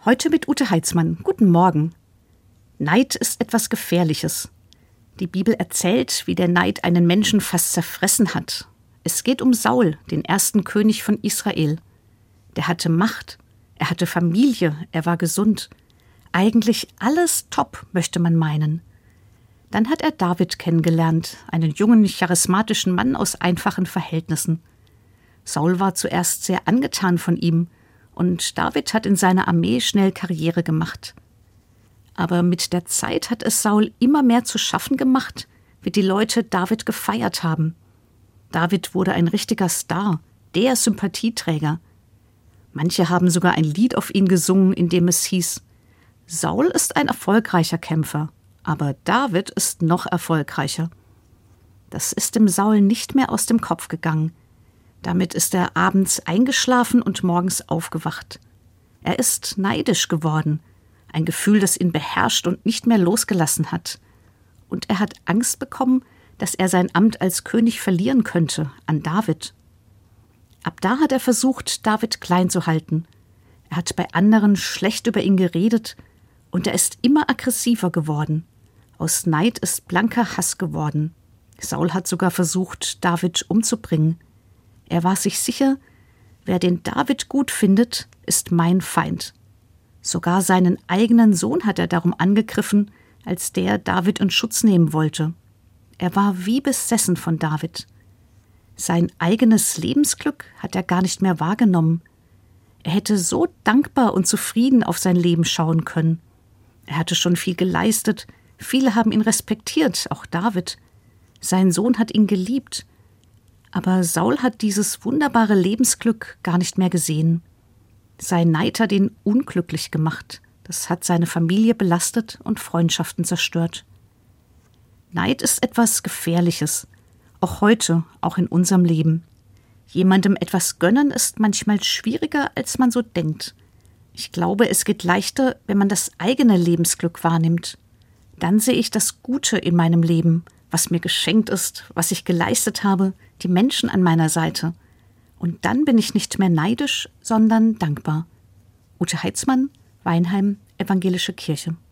Heute mit Ute Heitzmann. Guten Morgen. Neid ist etwas Gefährliches. Die Bibel erzählt, wie der Neid einen Menschen fast zerfressen hat. Es geht um Saul, den ersten König von Israel. Der hatte Macht, er hatte Familie, er war gesund. Eigentlich alles top, möchte man meinen. Dann hat er David kennengelernt, einen jungen, charismatischen Mann aus einfachen Verhältnissen. Saul war zuerst sehr angetan von ihm und David hat in seiner Armee schnell Karriere gemacht. Aber mit der Zeit hat es Saul immer mehr zu schaffen gemacht, wie die Leute David gefeiert haben. David wurde ein richtiger Star, der Sympathieträger. Manche haben sogar ein Lied auf ihn gesungen, in dem es hieß: Saul ist ein erfolgreicher Kämpfer, aber David ist noch erfolgreicher. Das ist dem Saul nicht mehr aus dem Kopf gegangen. Damit ist er abends eingeschlafen und morgens aufgewacht. Er ist neidisch geworden, ein Gefühl, das ihn beherrscht und nicht mehr losgelassen hat. Und er hat Angst bekommen, dass er sein Amt als König verlieren könnte an David. Ab da hat er versucht, David klein zu halten. Er hat bei anderen schlecht über ihn geredet und er ist immer aggressiver geworden. Aus Neid ist blanker Hass geworden. Saul hat sogar versucht, David umzubringen. Er war sich sicher, wer den David gut findet, ist mein Feind. Sogar seinen eigenen Sohn hat er darum angegriffen, als der David in Schutz nehmen wollte. Er war wie besessen von David. Sein eigenes Lebensglück hat er gar nicht mehr wahrgenommen. Er hätte so dankbar und zufrieden auf sein Leben schauen können. Er hatte schon viel geleistet, viele haben ihn respektiert, auch David. Sein Sohn hat ihn geliebt. Aber Saul hat dieses wunderbare Lebensglück gar nicht mehr gesehen. Sein Neid hat ihn unglücklich gemacht. Das hat seine Familie belastet und Freundschaften zerstört. Neid ist etwas Gefährliches. Auch heute, auch in unserem Leben. Jemandem etwas gönnen ist manchmal schwieriger, als man so denkt. Ich glaube, es geht leichter, wenn man das eigene Lebensglück wahrnimmt. Dann sehe ich das Gute in meinem Leben, was mir geschenkt ist, was ich geleistet habe, die Menschen an meiner Seite. Und dann bin ich nicht mehr neidisch, sondern dankbar. Ute Heitzmann, Weinheim, Evangelische Kirche.